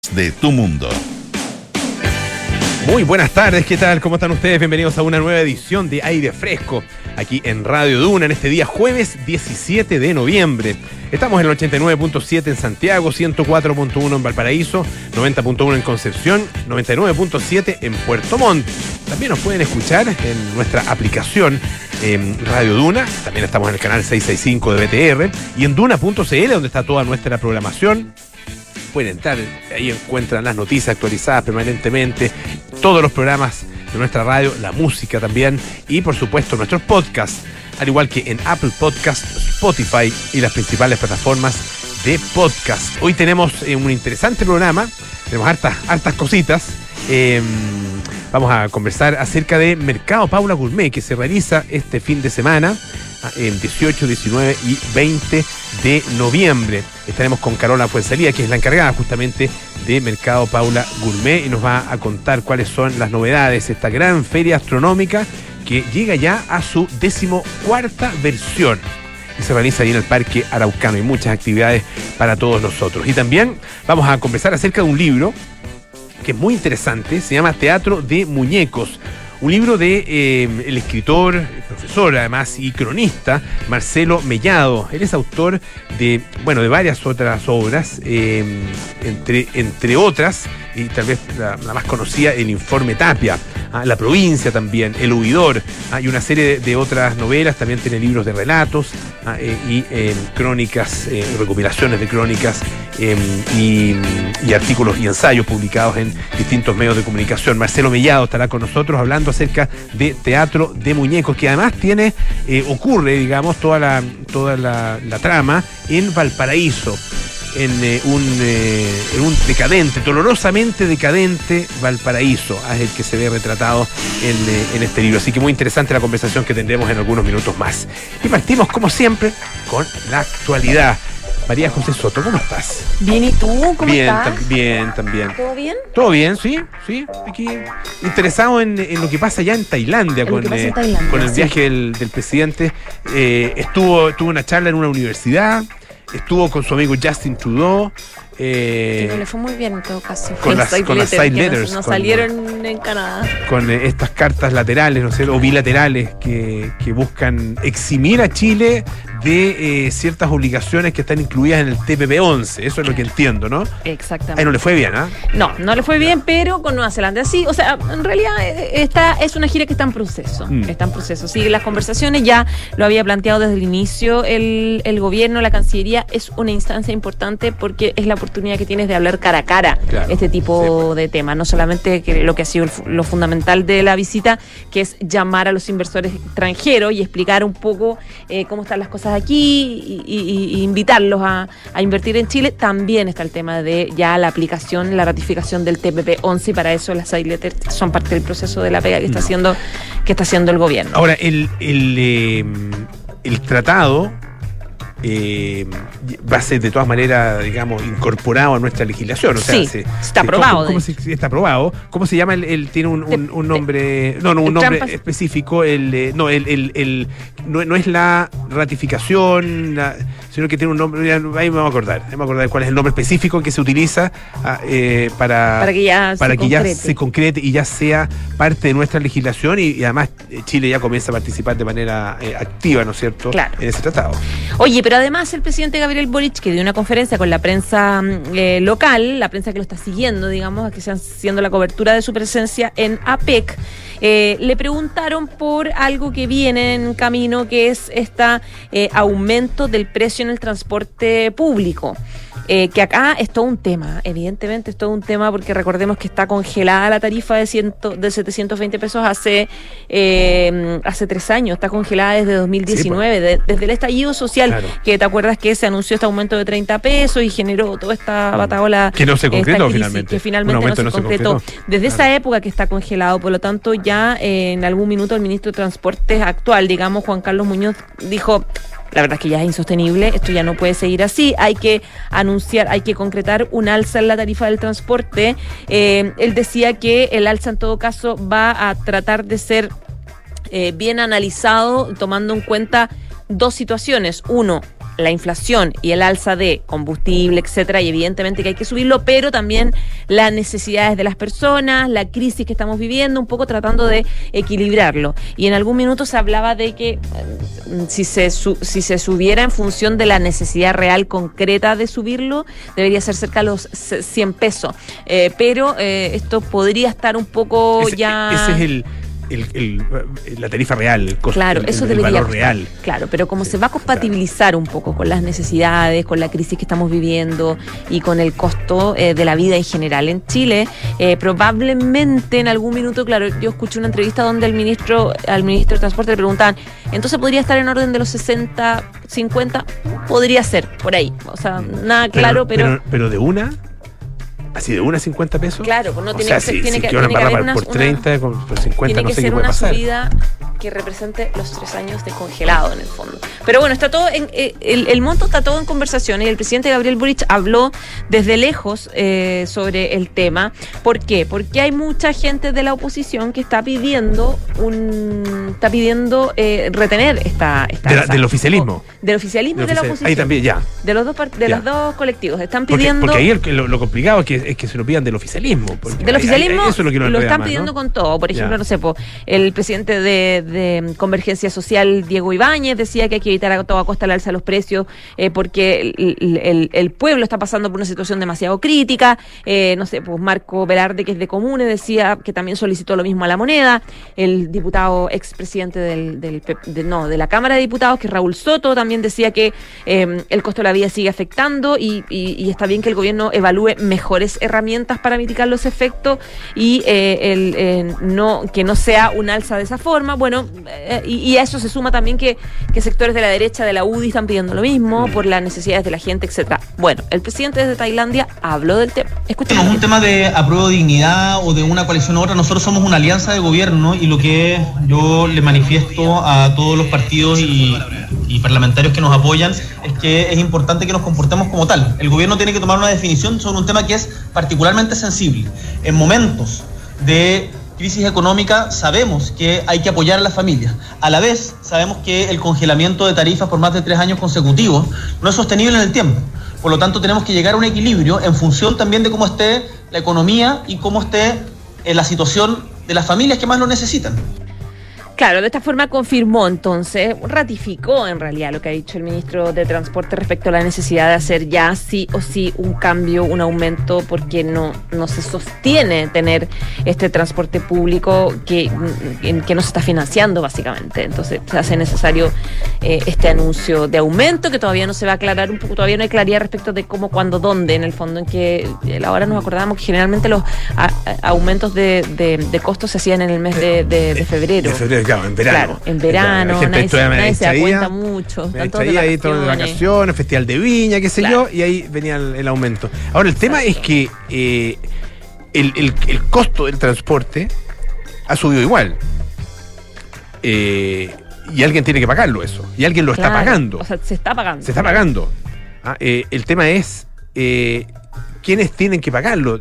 de tu mundo. Muy buenas tardes, ¿qué tal? ¿Cómo están ustedes? Bienvenidos a una nueva edición de Aire Fresco, aquí en Radio Duna, en este día jueves 17 de noviembre. Estamos en el 89.7 en Santiago, 104.1 en Valparaíso, 90.1 en Concepción, 99.7 en Puerto Montt. También nos pueden escuchar en nuestra aplicación Radio Duna, también estamos en el canal 665 de BTR y en duna.cl, donde está toda nuestra programación. Pueden entrar, ahí encuentran las noticias actualizadas permanentemente, todos los programas de nuestra radio, la música también y por supuesto nuestros podcasts, al igual que en Apple Podcasts, Spotify y las principales plataformas de podcast. Hoy tenemos un interesante programa, tenemos hartas cositas. Vamos a conversar acerca de Mercado Paula Gourmet, que se realiza este fin de semana, en 18, 19 y 20 de noviembre. Estaremos con Carola Fuenzalía, que es la encargada justamente de Mercado Paula Gourmet, y nos va a contar cuáles son las novedades de esta gran feria astronómica que llega ya a su 14ª versión y se realiza ahí en el Parque Araucano. Y muchas actividades para todos nosotros. Y también vamos a conversar acerca de un libro que es muy interesante, se llama Teatro de Muñecos. Un libro de el escritor, profesor además y cronista Marcelo Mellado. Él es autor de varias otras obras, entre otras, y tal vez la más conocida, El Informe Tapia, La Provincia también, El Huidor, y una serie de otras novelas. También tiene libros de relatos y crónicas, recopilaciones de crónicas y artículos y ensayos publicados en distintos medios de comunicación. Marcelo Mellado estará con nosotros hablando acerca de Teatro de Muñecos, que además ocurre, digamos, toda la trama en Valparaíso, en un decadente, dolorosamente decadente Valparaíso, es el que se ve retratado en este libro. Así que muy interesante la conversación que tendremos en algunos minutos más. Y partimos, como siempre, con la actualidad. María José Soto, ¿cómo estás? Bien, ¿y tú? ¿Cómo estás? Bien, también. ¿Todo bien? Todo bien, sí. Aquí interesado en lo que pasa allá en Tailandia, con el viaje del presidente. Tuvo una charla en una universidad, estuvo con su amigo Justin Trudeau. Que no le fue muy bien en todo caso. Con las side letters. No salieron en Canadá. Con estas cartas laterales, no sé, o bilaterales que buscan eximir a Chile de ciertas obligaciones que están incluidas en el TPP-11. Eso es lo que entiendo, ¿no? Exactamente. Ahí no le fue bien, ¿ah? No le fue bien, pero con Nueva Zelanda sí. O sea, en realidad es una gira que está en proceso. Está en proceso. Sigue las conversaciones, ya lo había planteado desde el inicio el gobierno, la Cancillería. Es una instancia importante porque es la oportunidad que tienes de hablar cara a cara, claro, este tipo de temas. No solamente lo que ha sido lo fundamental de la visita, que es llamar a los inversores extranjeros y explicar un poco cómo están las cosas aquí y invitarlos a invertir en Chile. También está el tema de ya la aplicación, la ratificación del TPP-11, y para eso las side letters son parte del proceso de la pega que está haciendo el gobierno. Ahora, el tratado va a ser de todas maneras, digamos, incorporado a nuestra legislación. O sea, sí, está aprobado. Está aprobado. ¿Cómo se llama? Tiene un nombre, un nombre específico. No es la ratificación, sino que tiene un nombre. Ahí me voy a acordar cuál es el nombre específico que se utiliza para que ya se concrete y ya sea parte de nuestra legislación, y además Chile ya comienza a participar de manera activa, ¿no es cierto? Claro. En ese tratado. Oye, pero además el presidente Gabriel Boric, que dio una conferencia con la prensa local, la prensa que lo está siguiendo, digamos, que están haciendo la cobertura de su presencia en APEC, le preguntaron por algo que viene en camino, que es aumento del precio en el transporte público. Que acá es todo un tema, evidentemente es todo un tema, porque recordemos que está congelada la tarifa de 720 pesos hace 3 años, está congelada desde 2019, sí, desde el estallido social, claro, que te acuerdas que se anunció este aumento de 30 pesos y generó toda esta bataola. Que no se concretó finalmente. Que finalmente no se concretó. Desde esa época que está congelado, por lo tanto ya en algún minuto el ministro de Transportes actual, digamos, Juan Carlos Muñoz, dijo: la verdad es que ya es insostenible, esto ya no puede seguir así, hay que anunciar, hay que concretar un alza en la tarifa del transporte. Él decía que el alza en todo caso va a tratar de ser bien analizado, tomando en cuenta dos situaciones. Uno, la inflación y el alza de combustible, etcétera, y evidentemente que hay que subirlo, pero también las necesidades de las personas, la crisis que estamos viviendo, un poco tratando de equilibrarlo. Y en algún minuto se hablaba de que si se subiera en función de la necesidad real concreta de subirlo, debería ser cerca de los 100 pesos. Pero esto podría estar un poco ya... Ese es la tarifa real, el costo, claro, eso debería valor costar, real. Claro, pero como se va a compatibilizar un poco con las necesidades, con la crisis que estamos viviendo y con el costo de la vida en general en Chile, probablemente en algún minuto, claro, yo escuché una entrevista donde al ministro de Transporte le preguntaban, entonces podría estar en orden de los 60, 50, podría ser, por ahí. O sea, nada claro, pero de una... Así de una 50 pesos. Claro, pues no tiene sea, que ser, si tiene que haber una, por 30, por 50, tiene no que sé ser qué puede una pasar. subida que represente los 3 años de congelado en el fondo. Pero bueno, está todo el monto está todo en conversaciones y el presidente Gabriel Boric habló desde lejos sobre el tema. ¿Por qué? Porque hay mucha gente de la oposición que está pidiendo retener esta del oficialismo. Del oficialismo y de la oposición. Ahí también, ya. De los dos colectivos. Están pidiendo... Porque ahí lo complicado es que se lo pidan del oficialismo. Del oficialismo eso es lo que lo están más, pidiendo, ¿no? Con todo. Por ejemplo, no sé, el presidente de Convergencia Social, Diego Ibáñez, decía que hay que evitar a toda costa el alza de los precios porque el pueblo está pasando por una situación demasiado crítica. No sé, pues Marco Velarde, que es de Comunes, decía que también solicitó lo mismo a la moneda. El diputado expresidente de la Cámara de Diputados, que es Raúl Soto, también decía que el costo de la vida sigue afectando y está bien que el gobierno evalúe mejores herramientas para mitigar los efectos y que no sea un alza de esa forma. Bueno, y a eso se suma también que sectores de la derecha de la UDI están pidiendo lo mismo por las necesidades de la gente, etcétera. Bueno, el presidente de Tailandia habló del tema. Escuchemos. No es un tema de apruebo dignidad o de una coalición u otra. Nosotros somos una alianza de gobierno y lo que yo le manifiesto a todos los partidos y parlamentarios que nos apoyan es que es importante que nos comportemos como tal. El gobierno tiene que tomar una definición sobre un tema que es particularmente sensible. En momentos de crisis económica sabemos que hay que apoyar a las familias. A la vez sabemos que el congelamiento de tarifas por más de 3 años consecutivos no es sostenible en el tiempo. Por lo tanto, tenemos que llegar a un equilibrio en función también de cómo esté la economía y cómo esté la situación de las familias que más lo necesitan. Claro, de esta forma confirmó entonces, ratificó en realidad lo que ha dicho el ministro de Transporte respecto a la necesidad de hacer ya sí o sí un cambio, un aumento, porque no se sostiene tener este transporte público que no se está financiando básicamente. Entonces se hace necesario este anuncio de aumento que todavía no se va a aclarar un poco, todavía no hay claridad respecto de cómo, cuándo, dónde, en el fondo, en que ahora nos acordábamos que generalmente los aumentos de costos se hacían en el mes de febrero. De febrero, claro, en verano. Claro, en verano, nadie se da cuenta mucho. Me traía ahí todo de vacaciones, festival de viña, qué sé yo, y ahí venía el aumento. Ahora, el tema es que el costo del transporte ha subido igual. Y alguien tiene que pagarlo eso. Y alguien lo está pagando. O sea, se está pagando. Se está pagando. El tema es quiénes tienen que pagarlo.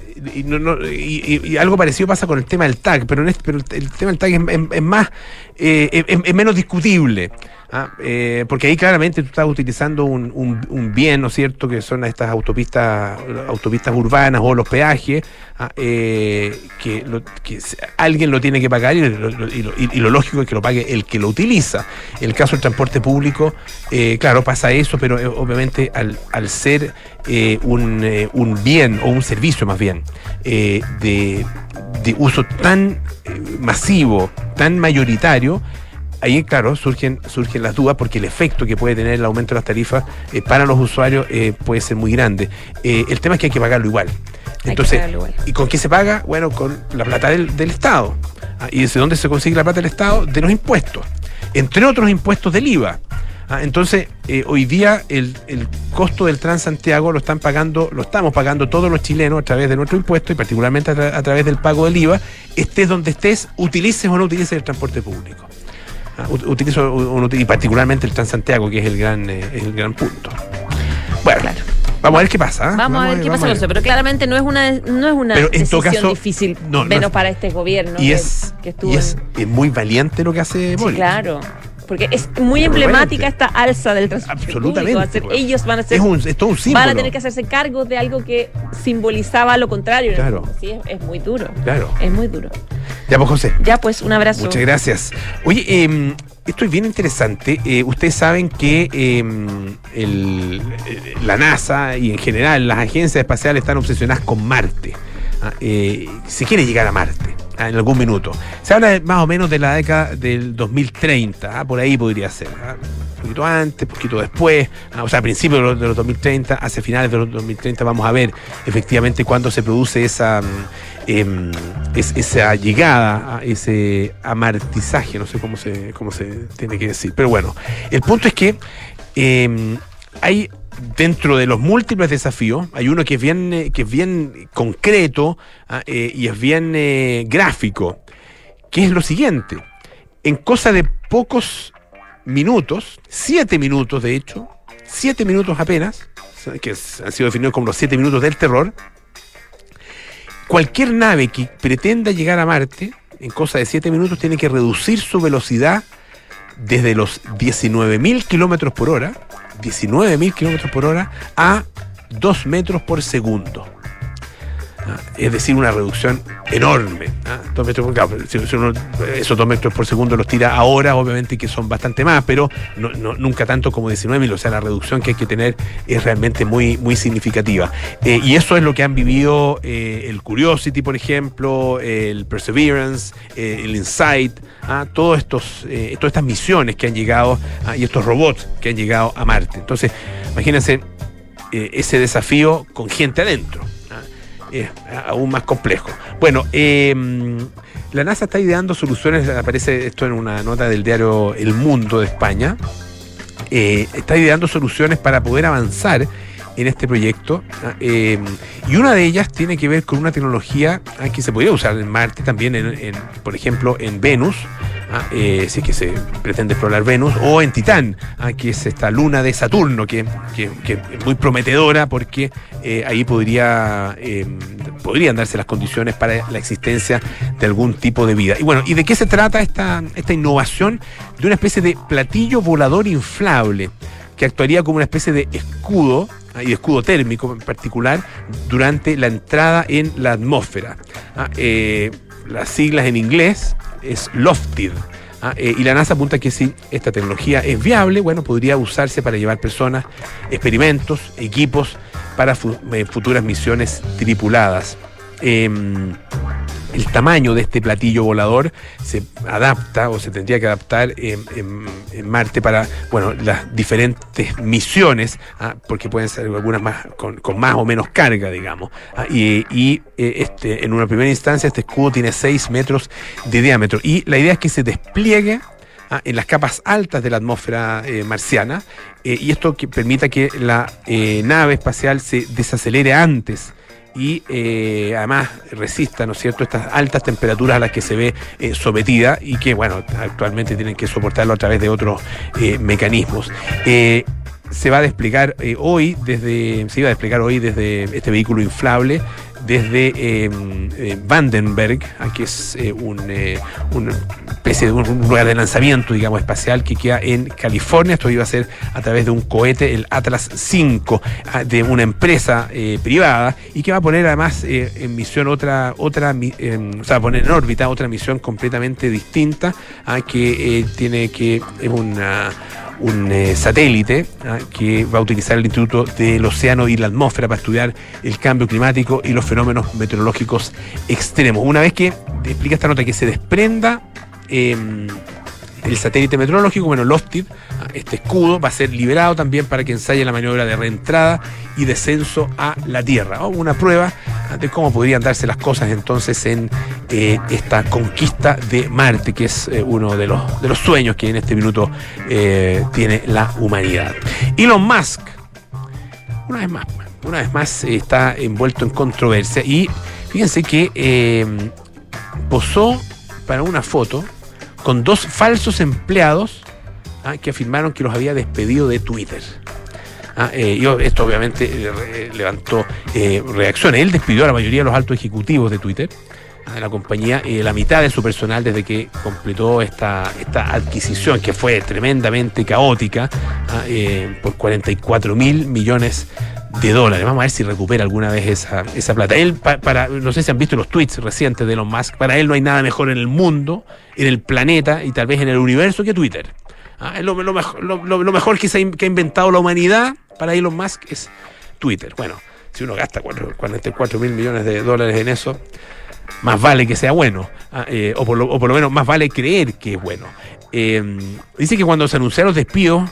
Y algo parecido pasa con el tema del TAG, pero el tema del TAG es más es menos discutible, porque ahí claramente tú estás utilizando un bien, ¿no es cierto?, que son estas autopistas urbanas o los peajes, que alguien lo tiene que pagar y lo lógico es que lo pague el que lo utiliza. En el caso del transporte público, claro, pasa eso, pero obviamente al ser un bien o un servicio más bien de uso tan masivo, tan mayoritario, ahí claro surgen las dudas, porque el efecto que puede tener el aumento de las tarifas para los usuarios puede ser muy grande. El tema es que hay que pagarlo igual. Entonces, ¿y con qué se paga? Bueno, con la plata del Estado. ¿Y desde dónde se consigue la plata del Estado? De los impuestos, entre otros impuestos del IVA. Entonces, hoy día el costo del Transantiago lo estamos pagando todos los chilenos a través de nuestro impuesto y particularmente a través del pago del IVA, estés donde estés, utilices o no utilices el transporte público. Y particularmente el Transantiago, que es el gran punto. Bueno, claro. Vamos a ver qué pasa. Vamos a ver qué pasa con eso, pero claramente no es una decisión difícil, menos para este gobierno. Y es muy valiente lo que hace Boric. Sí, claro. porque es muy emblemática esta alza del transporte absolutamente público. Ellos van a ser, es todo un símbolo. van a tener que hacerse cargo de algo que simbolizaba lo contrario. Claro. Sí, es muy duro. Claro. Es muy duro. Ya pues, José. Ya pues, un abrazo. Muchas gracias. Oye, esto es bien interesante. Ustedes saben que la NASA y en general las agencias espaciales están obsesionadas con Marte. Se quiere llegar a Marte en algún minuto. Se habla más o menos de la década del 2030, por ahí podría ser. Un poquito antes, un poquito después, o sea, a principios de los 2030, hacia finales de los 2030 vamos a ver efectivamente cuándo se produce esa llegada, ese amartizaje, no sé cómo se tiene que decir. Pero bueno, el punto es que hay, dentro de los múltiples desafíos, hay uno que es bien concreto y es bien gráfico, que es lo siguiente: en cosa de pocos minutos, 7 minutos de hecho, 7 minutos apenas, que han sido definidos como los 7 minutos del terror, cualquier nave que pretenda llegar a Marte, en cosa de 7 minutos, tiene que reducir su velocidad desde los 19.000 kilómetros por hora, 19.000 kilómetros por hora, a 2 metros por segundo. Es decir, una reducción enorme. 2 metros, claro, esos 2 metros por segundo los tira ahora, obviamente que son bastante más, pero nunca tanto como 19.000. O sea, la reducción que hay que tener es realmente muy, muy significativa. Y eso es lo que han vivido el Curiosity, por ejemplo, el Perseverance, el InSight, todas estas misiones que han llegado y estos robots que han llegado a Marte. Entonces, imagínense ese desafío con gente adentro. Es aún más complejo. Bueno, la NASA está ideando soluciones, aparece esto en una nota del diario El Mundo de España, está ideando soluciones para poder avanzar en este proyecto, y una de ellas tiene que ver con una tecnología que se podría usar en Marte, también por ejemplo en Venus, si es que se pretende explorar Venus, o en Titán, que es esta luna de Saturno, que es muy prometedora porque ahí podrían darse las condiciones para la existencia de algún tipo de vida. Y bueno, ¿y de qué se trata esta innovación? De una especie de platillo volador inflable que actuaría como una especie de escudo, y de escudo térmico en particular, durante la entrada en la atmósfera. Las siglas en inglés es LOFTID. Y la NASA apunta que si esta tecnología es viable, bueno, podría usarse para llevar personas, experimentos, equipos para futuras misiones tripuladas. El tamaño de este platillo volador se adapta o se tendría que adaptar en Marte para, bueno, las diferentes misiones, porque pueden ser algunas más con más o menos carga, digamos. En una primera instancia este escudo tiene 6 metros de diámetro y la idea es que se despliegue en las capas altas de la atmósfera marciana, y esto que permita que la nave espacial se desacelere antes y además resista, ¿no es cierto?, estas altas temperaturas a las que se ve sometida y que, bueno, actualmente tienen que soportarlo a través de otros mecanismos. Se va a desplegar hoy desde este vehículo inflable desde Vandenberg, que es una especie de un lugar de lanzamiento, digamos, espacial que queda en California. Esto iba a ser a través de un cohete, el Atlas V, de una empresa privada, y que va a poner además en misión poner en órbita otra misión completamente distinta, es un satélite que va a utilizar el Instituto del Océano y la Atmósfera para estudiar el cambio climático y los fenómenos meteorológicos extremos. Una vez que explica esta nota que se desprenda el satélite meteorológico, bueno, LOFTID, este escudo, va a ser liberado también para que ensaye la maniobra de reentrada y descenso a la Tierra. Una prueba de cómo podrían darse las cosas entonces en esta conquista de Marte, que es uno de los sueños que en este minuto tiene la humanidad. Elon Musk, una vez más está envuelto en controversia, y fíjense que posó para una foto con 2 falsos empleados que afirmaron que los había despedido de Twitter. Esto obviamente levantó reacciones. Él despidió a la mayoría de los altos ejecutivos de Twitter, de la compañía la mitad de su personal desde que completó esta adquisición, que fue tremendamente caótica, por $44 mil millones. Vamos a ver si recupera alguna vez esa plata. Él, no sé si han visto los tweets recientes de Elon Musk, para él no hay nada mejor en el mundo, en el planeta y tal vez en el universo que Twitter. Es lo mejor que ha inventado la humanidad para Elon Musk es Twitter. Bueno, si uno gasta $44 mil millones en eso, más vale que sea bueno, o por lo menos más vale creer que es bueno. Dice que cuando se anunciaron los despidos,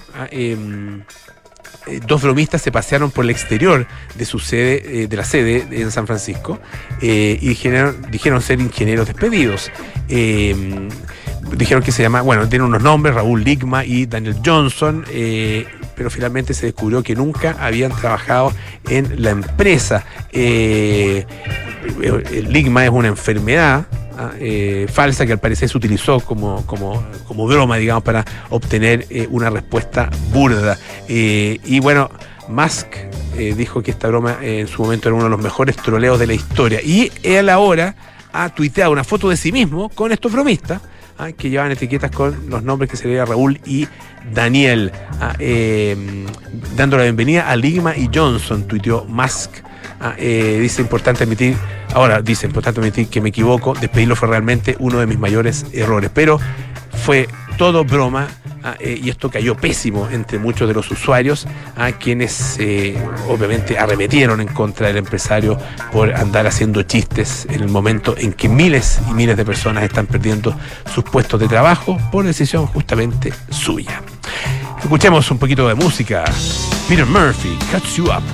dos bromistas se pasearon por el exterior de su sede, de la sede en San Francisco, y dijeron ser ingenieros despedidos. Dijeron que tienen unos nombres, Raúl Ligma y Daniel Johnson, pero finalmente se descubrió que nunca habían trabajado en la empresa. El Ligma es una enfermedad falsa que al parecer se utilizó como broma, digamos, para obtener una respuesta burda. Y bueno, Musk dijo que esta broma en su momento era uno de los mejores troleos de la historia. Y él ahora ha tuiteado una foto de sí mismo con estos bromistas, que llevan etiquetas con los nombres que se le llama Raúl y Daniel, dando la bienvenida a Ligma y Johnson, tuiteó Musk. Dice importante admitir que me equivoco, despedirlo fue realmente uno de mis mayores errores, pero fue todo broma, y esto cayó pésimo entre muchos de los usuarios, quienes obviamente arremetieron en contra del empresario por andar haciendo chistes en el momento en que miles y miles de personas están perdiendo sus puestos de trabajo por decisión justamente suya. Escuchemos un poquito de música. Peter Murphy, Cuts You Up.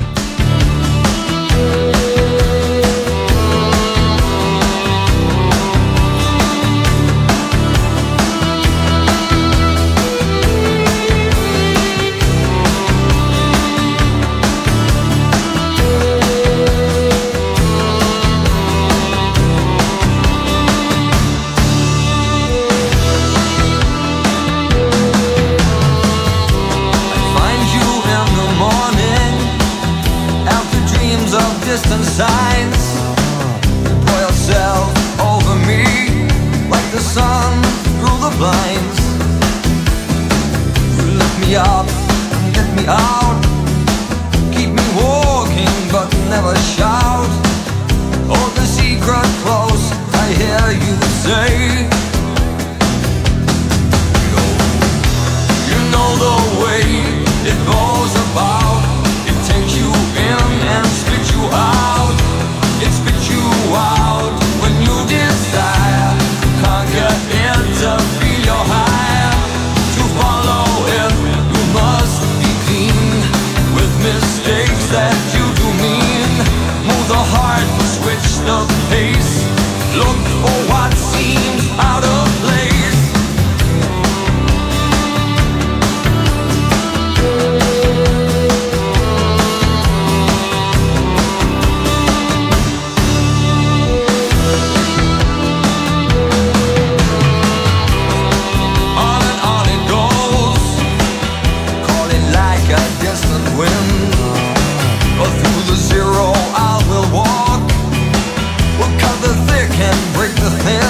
Distant signs, pour yourself over me like the sun through the blinds. You lift me up and get me out, keep me walking but never shout. Hold the secret close, I hear you say. You know the way it goes about. It takes you in and spits you out. It spits you out when you desire. Can't get in to feel your high. To follow it, you must be clean with mistakes that you do mean. Move the heart, switch the pace. Look for what seems out of place. Break the thin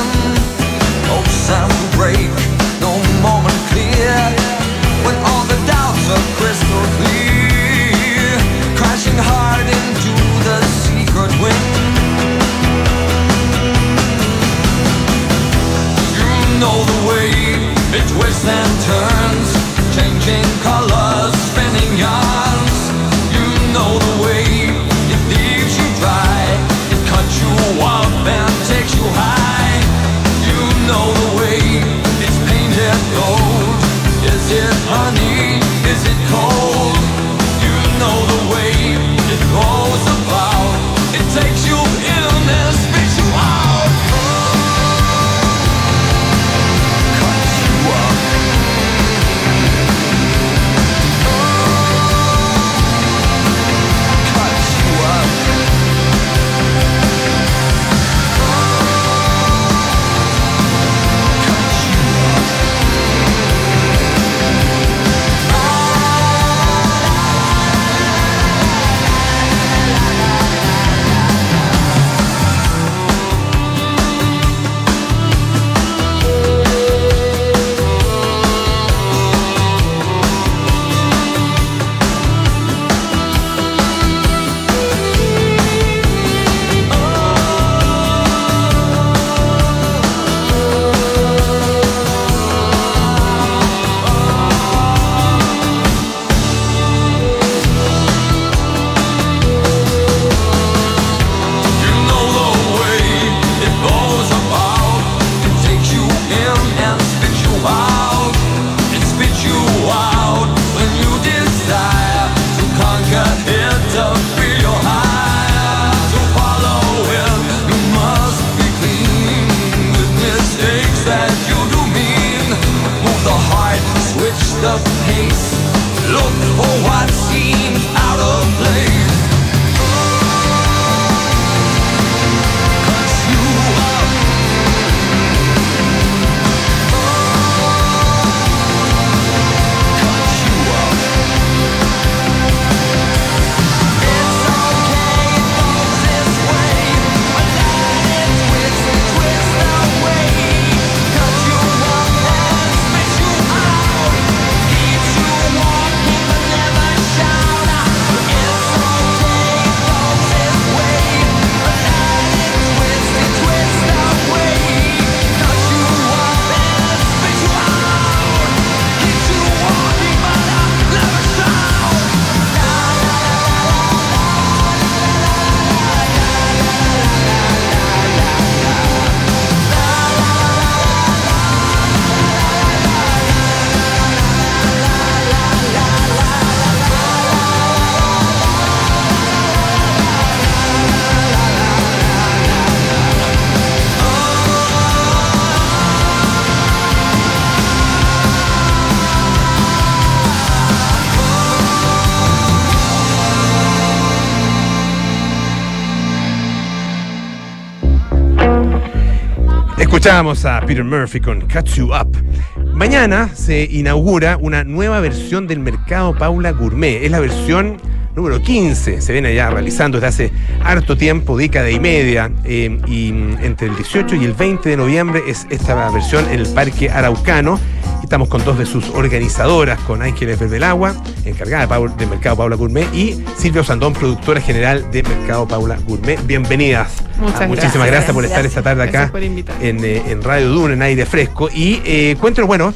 Escuchábamos a Peter Murphy con Catch You Up. Mañana se inaugura una nueva versión del Mercado Paula Gourmet. Es la versión número 15. Se viene ya realizando desde hace harto tiempo, década y media. Y entre el 18 y el 20 de noviembre es esta versión en el Parque Araucano. Estamos con dos de sus organizadoras, con Ángeles Berbelagua, encargada de Mercado Paula Gourmet, y Silvia Osandón, productora general de Mercado Paula Gourmet. Bienvenidas. Muchísimas gracias por estar esta tarde acá en Radio Duna, en Aire Fresco. Y cuéntanos, bueno,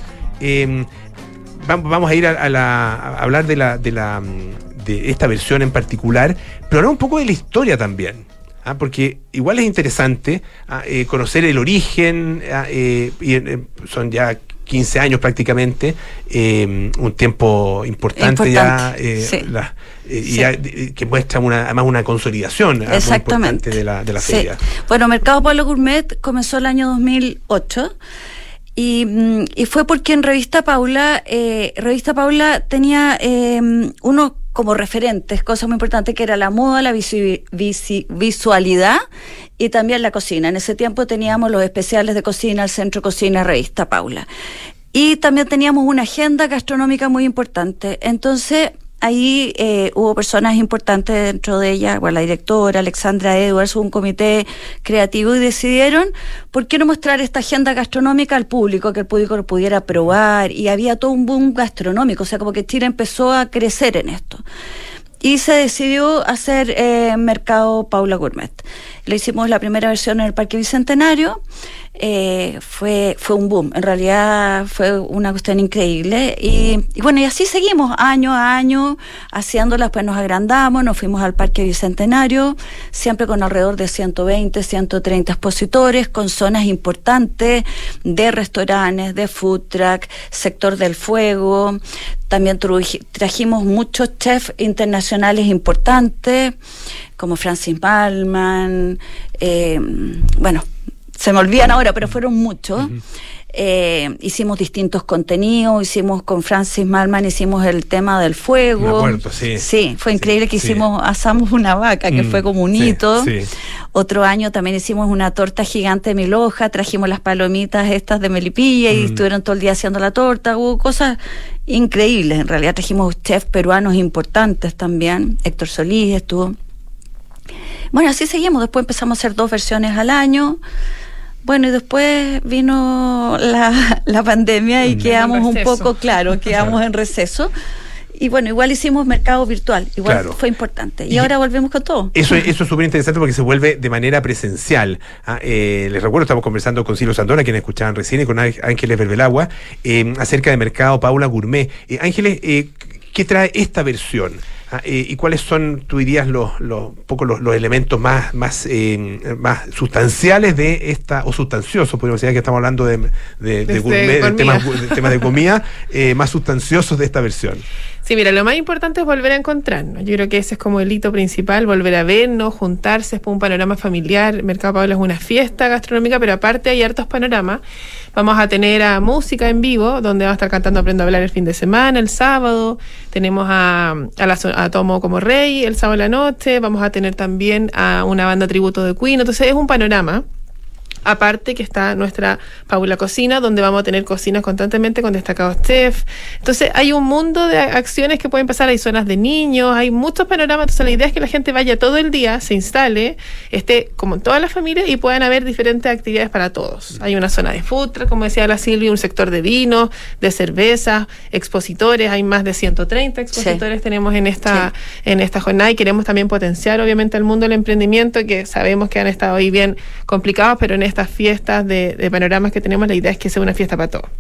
vamos a ir a hablar de esta versión en particular, pero hablar un poco de la historia también. Porque igual es interesante conocer el origen, son ya 15 años prácticamente, un tiempo importante. Ya, sí. Ya, que muestra además una consolidación muy importante de la feria. Bueno, Mercado Paula Gourmet comenzó el año 2008 y fue porque en Revista Paula tenía unos como referentes, cosas muy importantes, que era la moda, la visualidad y también la cocina. En ese tiempo teníamos los especiales de cocina, el Centro Cocina, Revista Paula. Y también teníamos una agenda gastronómica muy importante. Entonces, ahí hubo personas importantes dentro de ella, bueno, la directora Alexandra Edwards, un comité creativo, y decidieron, ¿por qué no mostrar esta agenda gastronómica al público, que el público lo pudiera probar? Y había todo un boom gastronómico, o sea, como que Chile empezó a crecer en esto. Y se decidió hacer Mercado Paula Gourmet. Le hicimos la primera versión en el Parque Bicentenario. Fue un boom, en realidad fue una cuestión increíble y bueno, y así seguimos año a año haciéndolas. Después nos agrandamos, nos fuimos al Parque Bicentenario, siempre con alrededor de 120, 130 expositores, con zonas importantes de restaurantes, de food truck, sector del fuego. También trajimos muchos chefs internacionales importantes, como Francis Mallmann, bueno, se me olvidan ahora, pero fueron muchos. Hicimos distintos contenidos, hicimos con Francis Mallmann, hicimos el tema del fuego. Sí, fue increíble que asamos una vaca, que fue como un hito. Otro año también hicimos una torta gigante de 1000 hojas, trajimos las palomitas estas de Melipilla y estuvieron todo el día haciendo la torta. Hubo cosas increíbles, en realidad trajimos chefs peruanos importantes también. Héctor Solís estuvo. Bueno, así seguimos, después empezamos a hacer 2 versiones al año. Bueno, y después vino la pandemia y quedamos un poco, quedamos en receso. Y bueno, igual hicimos mercado virtual, fue importante. Y ahora volvemos con todo. Eso es súper interesante porque se vuelve de manera presencial. Les recuerdo, estamos conversando con Silvia Osandón, a quien escuchaban recién, y con Ángeles Berbelagua, acerca de Mercado Paula Gourmet. Ángeles, ¿qué trae esta versión? ¿Y cuáles son, tú dirías, los elementos más sustanciales de esta, o sustanciosos, podríamos decir, que estamos hablando de gourmet, de temas de comida, más sustanciosos de esta versión? Sí, mira, lo más importante es volver a encontrarnos. Yo creo que ese es como el hito principal, volver a vernos, juntarse, es un panorama familiar. Mercado Paula es una fiesta gastronómica, pero aparte hay hartos panoramas. Vamos a tener a música en vivo, donde va a estar cantando Aprendo a Hablar el fin de semana, el sábado. Tenemos a Tomo como Rey el sábado en la noche. Vamos a tener también a una banda tributo de Queen. Entonces es un panorama. Aparte que está nuestra Paula Cocina, donde vamos a tener cocinas constantemente con destacados chefs. Entonces hay un mundo de acciones que pueden pasar. Hay zonas de niños, hay muchos panoramas. Entonces la idea es que la gente vaya todo el día, se instale, esté como en todas las familias y puedan haber diferentes actividades para todos. Hay una zona de food truck, como decía la Silvia, un sector de vinos, de cervezas, expositores. Hay más de 130 expositores tenemos en esta jornada, y queremos también potenciar obviamente el mundo del emprendimiento, que sabemos que han estado ahí bien complicados, pero en estas fiestas de panoramas que tenemos, la idea es que sea una fiesta para todos.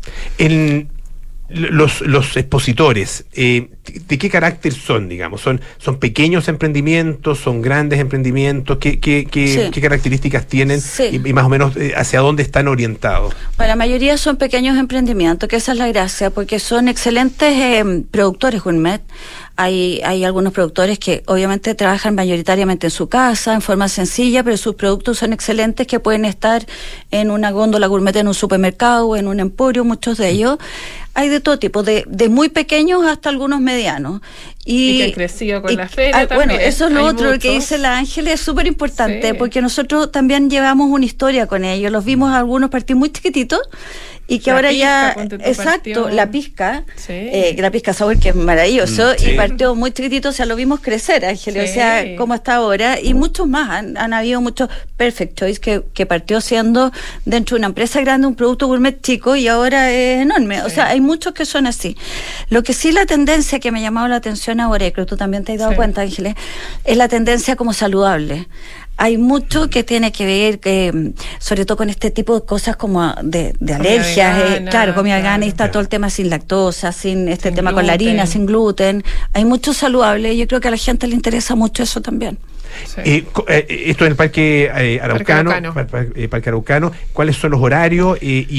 Los expositores, ¿de qué carácter son, digamos? ¿Son pequeños emprendimientos? ¿Son grandes emprendimientos? ¿Qué características tienen? Y más o menos hacia dónde están orientados. Bueno, la mayoría son pequeños emprendimientos, que esa es la gracia, porque son excelentes productores gourmet. Hay algunos productores que obviamente trabajan mayoritariamente en su casa, en forma sencilla, pero sus productos son excelentes, que pueden estar en una góndola gourmet en un supermercado o en un emporio, muchos de ellos. Hay de todo tipo, de muy pequeños hasta algunos medianos. Y que han crecido con la feria también. Bueno, eso es lo Hay otro que muchos. dice la Ángeles, es súper importante, Sí. porque nosotros también llevamos una historia con ellos. Los vimos algunos partir muy chiquititos y que La ahora Pizca, ya, ponte tú, exacto, partió. la Pizca, Sí. la Pizca Sour, que es maravilloso, Sí. y partió muy chiquitito, o sea, lo vimos crecer, Ángeles, Sí. o sea, como está ahora, y muchos más, han habido muchos Perfect Choice que partió siendo dentro de una empresa grande un producto gourmet chico y ahora es enorme, o sea, hay muchos que son así. Lo que sí la tendencia que me ha llamado la atención ahora, y creo que tú también te has dado Sí. cuenta, Ángeles, es la tendencia como saludable. Hay mucho que tiene que ver, sobre todo con este tipo de cosas como de alergias, vegana, claro, comida claro. vegana, y está todo el tema sin lactosa, sin este Sin tema con la harina, gluten. sin gluten. Hay mucho saludable y yo creo que a la gente le interesa mucho eso también. Sí. Esto en el Parque Araucano, Parque Araucano, ¿cuáles son los horarios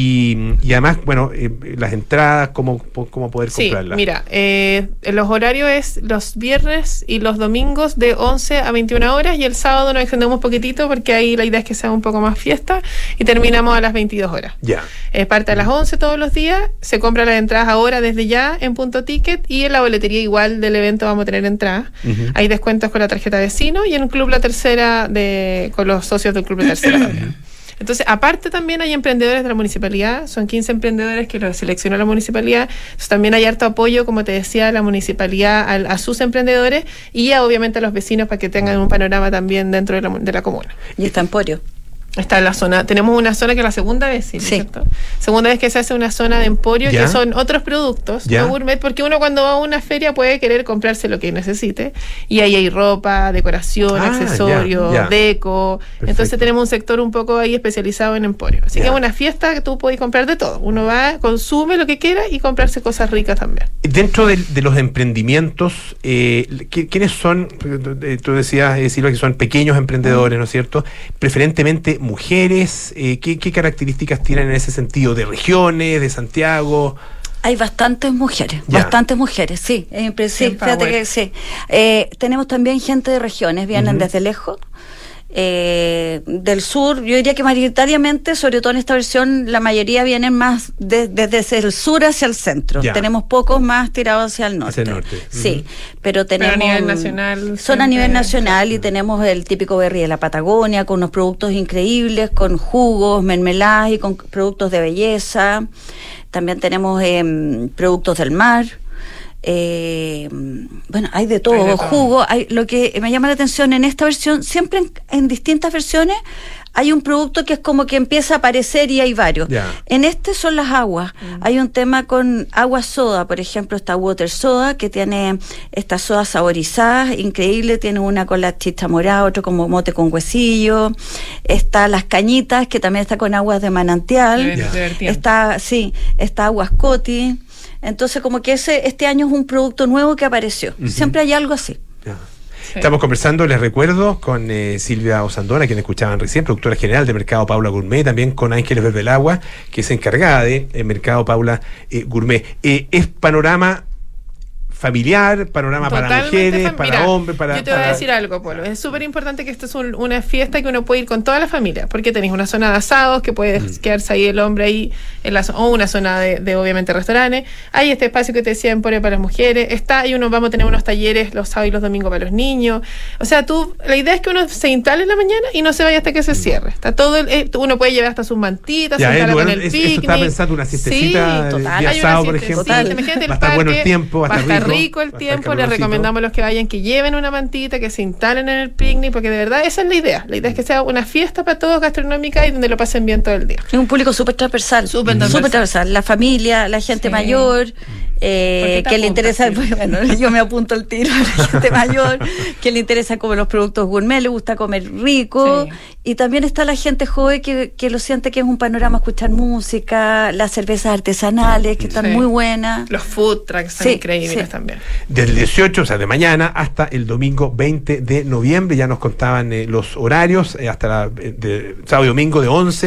y además, bueno, las entradas, cómo poder Sí, comprarlas? mira, los horarios es los viernes y los domingos de 11 a 21 horas y el sábado nos extendemos un poquitito porque ahí la idea es que sea un poco más fiesta y terminamos a las 22 horas. Ya. Parte a las 11 todos los días, se compran las entradas ahora desde ya en Punto Ticket y en la boletería igual del evento vamos a tener entradas. Ujú. Hay descuentos con la tarjeta vecino y en Club La Tercera con los socios del Club La Tercera también. Entonces, aparte también hay emprendedores de la municipalidad, son 15 emprendedores que los seleccionó la municipalidad. Entonces, también hay harto apoyo, como te decía, a la municipalidad, a sus emprendedores y obviamente a los vecinos para que tengan un panorama también dentro de la comuna. Y está Emporio. Está en la zona, tenemos una zona que es la segunda vez, ¿sí? Sí. ¿Cierto? Segunda vez que se hace una zona de emporio, Ya. que son otros productos, Ya. no gourmet, porque uno cuando va a una feria puede querer comprarse lo que necesite, y ahí hay ropa, decoración, Ah, accesorios, ya, ya. deco, Perfecto. entonces tenemos un sector un poco ahí especializado en emporio. Así Ya. que es una fiesta que tú puedes comprar de todo, uno va, consume lo que quiera y comprarse cosas ricas también. Dentro de los emprendimientos, ¿quiénes son? Tú decías, Silvia, que son pequeños emprendedores, ¿no es cierto? Preferentemente mujeres. ¿Qué características tienen en ese sentido? ¿De regiones, de Santiago? Hay bastantes mujeres, Ya. sí. Sí, Empower. fíjate que sí. Tenemos también gente de regiones, vienen Ujú. desde lejos. Del sur, yo diría que mayoritariamente, sobre todo en esta versión, la mayoría vienen más desde el sur hacia el centro. Ya. Tenemos pocos más tirados hacia el norte. Hacia el norte. Sí, Ujú. pero tenemos... a nivel nacional Son a siempre- nivel nacional y tenemos el típico berry de la Patagonia con unos productos increíbles, con jugos, mermeladas y con productos de belleza. También tenemos productos del mar. Bueno, hay de todo, Hay de todo. jugo. Lo que me llama la atención en esta versión, siempre en distintas versiones hay un producto que es como que empieza a aparecer y hay varios. Ya. En este son las aguas. Hay un tema con agua soda, por ejemplo, está Water Soda, que tiene estas sodas saborizadas, increíble, tiene una con la chicha morada, otro como mote con huesillo. Está las cañitas, que también está con aguas de manantial. De vertiente. Está aguas Coti. Entonces, como que este año es un producto nuevo que apareció. Ujú. Siempre hay algo así. Ya. Sí. Estamos conversando, les recuerdo, con Silvia Osandona, quien escuchaban recién, productora general de Mercado Paula Gourmet, también con Ángeles Berbelagua, que es encargada de Mercado Paula Gourmet. Es panorama familiar, panorama para Totalmente mujeres, para mira, hombres, para... yo te voy a decir algo, Polo. Es súper importante que esto es una fiesta que uno puede ir con toda la familia, porque tenéis una zona de asados que puede quedarse ahí el hombre ahí, o una zona de obviamente restaurantes. Hay este espacio que te decía Emporio para las mujeres. Vamos a tener unos talleres los sábados y los domingos para los niños. O sea, la idea es que uno se instale en la mañana y no se vaya hasta que se cierre. Está todo uno puede llevar hasta sus mantitas, Ya, sentarla con bueno, el eso picnic. estaba pensando, una siestecita de Hay una asado, por siestecita, ejemplo. imagínate Va a el estar bueno el parque, tiempo, va a estar rico el va a estar tiempo. Les calurosito. recomendamos a los que vayan que lleven una mantita, que se instalen en el picnic, porque de verdad esa es la idea. La idea es que sea una fiesta para todos gastronómica y donde lo pasen bien todo el día. Es un público súper transversal. Súper transversal. transversal. La familia, la gente Sí. mayor, qué te que le apuntas, interesa, sí? bueno, yo me apunto el tiro a la gente mayor, que le interesa comer los productos gourmet, le gusta comer rico. Sí. Y también está la gente joven que lo siente que es un panorama escuchar música, las cervezas artesanales, que están Sí. muy buenas. Los food trucks son Sí, increíbles sí. también. Del 18, o sea, de mañana, hasta el domingo 20 de noviembre. Ya nos contaban los horarios, hasta de sábado y domingo de 11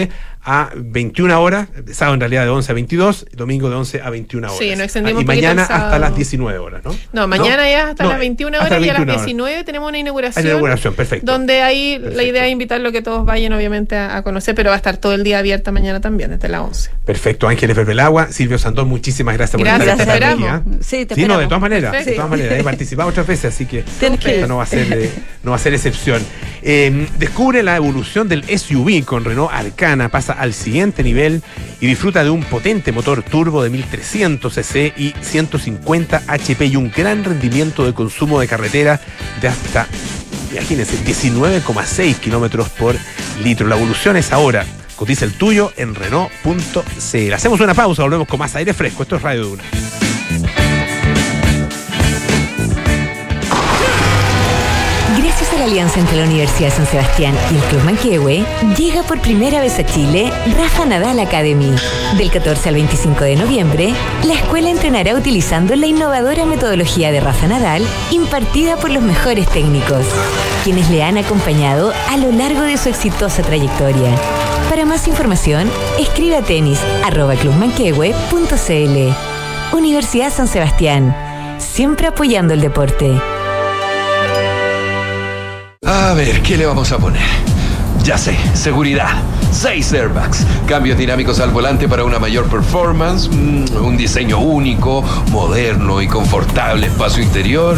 a 21 horas, sábado en realidad de 11 a 22, domingo de 11 a 21 horas. Sí, nos extendimos y un poquito mañana el sábado. hasta las 19 horas, ¿no? No, mañana ya hasta las 21 hasta horas y a las 21 horas. 19 tenemos una inauguración. Hay una inauguración, perfecto. Donde ahí Perfecto. la idea es invitarlo a que todos vayan, obviamente, a conocer, pero va a estar todo el día abierta mañana también, desde las 11. Perfecto, Ángeles Berbelagua, Silvio Sandón, muchísimas gracias por Gracias, estar te esta tarde esperamos. aquí, ¿eh? Sí, te Sí, no, de esperamos. todas maneras, Perfecto. de todas maneras, he participado otras veces, así que Tienes que esta no va a ser excepción. Descubre la evolución del SUV con Renault Arcana, pasa al siguiente nivel y disfruta de un potente motor turbo de 1300 cc y 150 HP y un gran rendimiento de consumo de carretera de hasta, imagínense, 19,6 kilómetros por litro. La evolución es ahora. Cotiza el tuyo en Renault.cl. Hacemos una pausa, volvemos con más aire fresco. Esto es Radio Duna. Gracias a la alianza entre la Universidad de San Sebastián y el Club Manquehue, llega por primera vez a Chile Rafa Nadal Academy. Del 14 al 25 de noviembre, la escuela entrenará utilizando la innovadora metodología de Rafa Nadal, impartida por los mejores técnicos, quienes le han acompañado a lo largo de su exitosa trayectoria. Para más información, escribe a tenis@clubmanquehue.cl. Universidad San Sebastián, siempre apoyando el deporte. A ver, ¿qué le vamos a poner? Ya sé, seguridad. 6 airbags, cambios dinámicos al volante para una mayor performance, un diseño único, moderno y confortable espacio interior.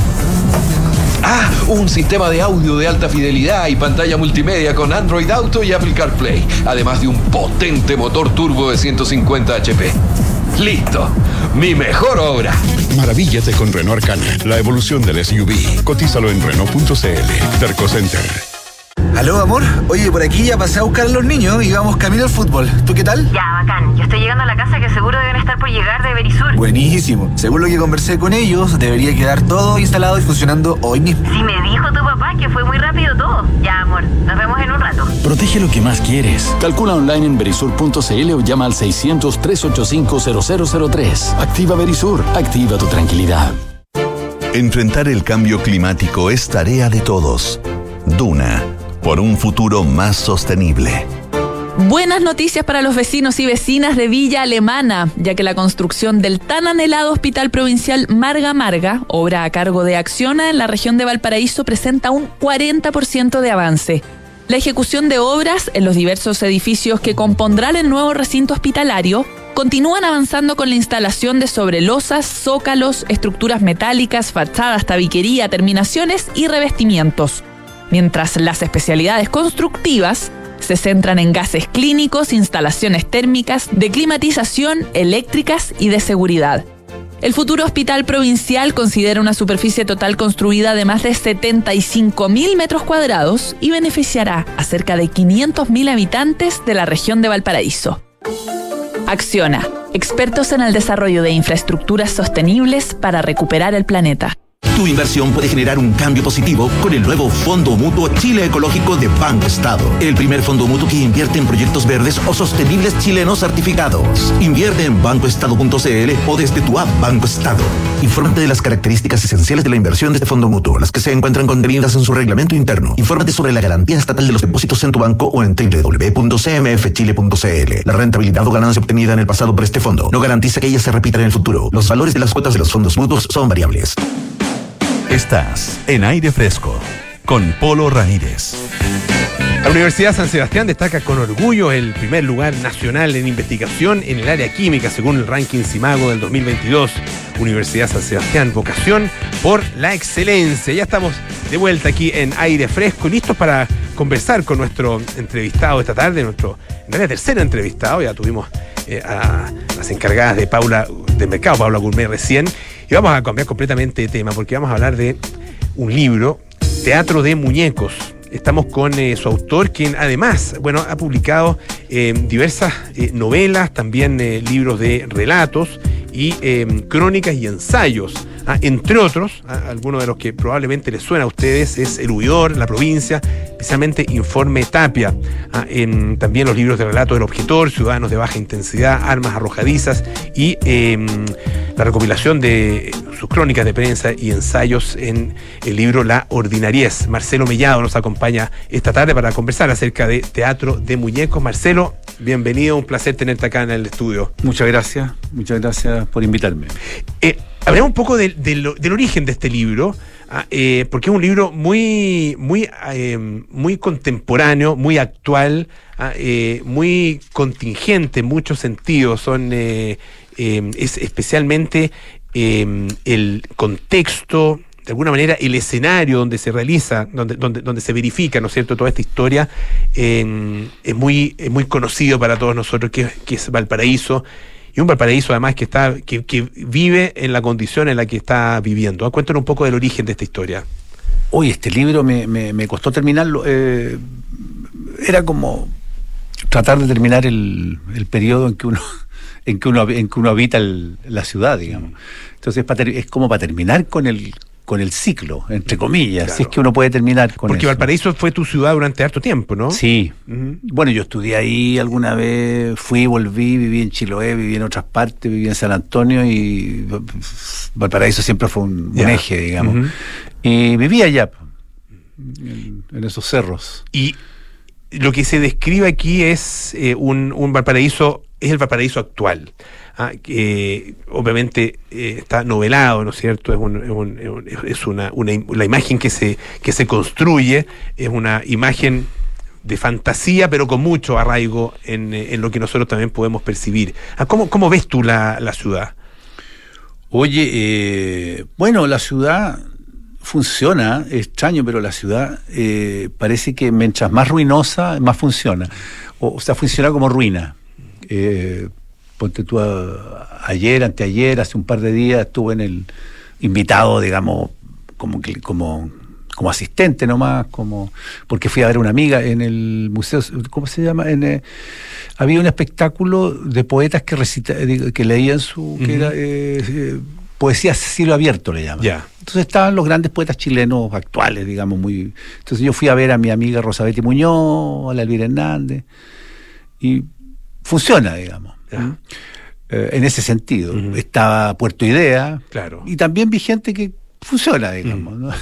Ah, un sistema de audio de alta fidelidad y pantalla multimedia con Android Auto y Apple CarPlay, además de un potente motor turbo de 150 HP. ¡Listo! ¡Mi mejor obra! Maravíllate con Renault Arcana, la evolución del SUV. Cotízalo en Renault.cl. Terco Center. Aló, amor. Oye, por aquí ya pasé a buscar a los niños y vamos camino al fútbol. ¿Tú qué tal? Ya, bacán. Yo estoy llegando a la casa que seguro deben estar por llegar de Verisur. Buenísimo. Según lo que conversé con ellos, debería quedar todo instalado y funcionando hoy mismo. Si me dijo tu papá que fue muy rápido todo. Ya, amor. Nos vemos en un rato. Protege lo que más quieres. Calcula online en Verisur.cl o llama al 600-385-0003. Activa Verisur. Activa tu tranquilidad. Enfrentar el cambio climático es tarea de todos. Duna, por un futuro más sostenible. Buenas noticias para los vecinos y vecinas de Villa Alemana, ya que la construcción del tan anhelado Hospital Provincial Marga Marga, obra a cargo de Acciona en la región de Valparaíso, presenta un 40% de avance. La ejecución de obras en los diversos edificios que compondrán el nuevo recinto hospitalario continúan avanzando con la instalación de sobrelosas, zócalos, estructuras metálicas, fachadas, tabiquería, terminaciones y revestimientos. Mientras las especialidades constructivas se centran en gases clínicos, instalaciones térmicas, de climatización, eléctricas y de seguridad. El futuro hospital provincial considera una superficie total construida de más de 75.000 metros cuadrados y beneficiará a cerca de 500.000 habitantes de la región de Valparaíso. Acciona, expertos en el desarrollo de infraestructuras sostenibles para recuperar el planeta. Tu inversión puede generar un cambio positivo con el nuevo Fondo Mutuo Chile Ecológico de Banco Estado. El primer fondo mutuo que invierte en proyectos verdes o sostenibles chilenos certificados. Invierte en bancoestado.cl o desde tu app Banco Estado. Infórmate de las características esenciales de la inversión de este fondo mutuo, las que se encuentran contenidas en su reglamento interno. Infórmate sobre la garantía estatal de los depósitos en tu banco o en www.cmfchile.cl. La rentabilidad o ganancia obtenida en el pasado por este fondo no garantiza que ella se repita en el futuro. Los valores de las cuotas de los fondos mutuos son variables. Estás en Aire Fresco con Polo Ramírez. La Universidad San Sebastián destaca con orgullo el primer lugar nacional en investigación en el área química según el ranking CIMAGO del 2022. Universidad San Sebastián, vocación por la excelencia. Ya estamos de vuelta aquí en Aire Fresco, listos para conversar con nuestro entrevistado esta tarde, nuestro en realidad tercer entrevistado. Ya tuvimos a las encargadas de mercado, Paula Gourmet recién, y vamos a cambiar completamente de tema porque vamos a hablar de un libro, Teatro de Muñecos. Estamos con su autor, quien además, ha publicado diversas novelas, también libros de relatos y crónicas y ensayos. Entre otros, algunos de los que probablemente les suena a ustedes es El Huidor, La Provincia, especialmente Informe Tapia. También los libros de relato del Objetor, Ciudadanos de Baja Intensidad, Armas Arrojadizas y la recopilación de sus crónicas de prensa y ensayos en el libro La Ordinariez. Marcelo Mellado nos acompaña esta tarde para conversar acerca de teatro de muñecos. Marcelo, bienvenido, un placer tenerte acá en el estudio. Muchas gracias por invitarme. Hablemos un poco del origen de este libro, porque es un libro muy contemporáneo, muy actual, muy contingente en muchos sentidos. Es especialmente el contexto, de alguna manera el escenario donde se realiza, donde se verifica, ¿no es cierto?, toda esta historia, es muy conocido para todos nosotros, que es Valparaíso. Y un Valparaíso además que vive en la condición en la que está viviendo. Cuéntanos un poco del origen de esta historia. Hoy este libro me costó terminarlo. Era como tratar de terminar el periodo en que uno habita la ciudad, digamos. Entonces es como para terminar con el ciclo, entre comillas, claro. Si es que uno puede terminar con porque eso. Valparaíso fue tu ciudad durante harto tiempo, ¿no? Sí. Bueno, yo estudié ahí alguna vez, fui, volví, viví en Chiloé, viví en otras partes, viví en San Antonio, y Valparaíso siempre fue un eje, digamos. Y vivía allá, en esos cerros. Y lo que se describe aquí es un Valparaíso, es el Valparaíso actual. Que obviamente está novelado, ¿no es cierto? La imagen que se construye es una imagen de fantasía, pero con mucho arraigo en lo que nosotros también podemos percibir. ¿Cómo ves tú la ciudad? Oye, bueno, la ciudad funciona, es extraño, pero la ciudad parece que mientras más ruinosa, más funciona. O sea, funciona como ruina. Ponte tú, anteayer, hace un par de días estuve en el invitado, digamos, como asistente nomás, porque fui a ver a una amiga en el museo, ¿cómo se llama? Había un espectáculo de poetas que leían que era poesía a cielo abierto, le llaman. Entonces estaban los grandes poetas chilenos actuales, digamos, entonces yo fui a ver a mi amiga Rosabeth Muñoz, a la Elvira Hernández, y funciona, digamos. En ese sentido. Estaba Puerto Idea, claro. Y también vi gente que funciona, digamos, ¿no?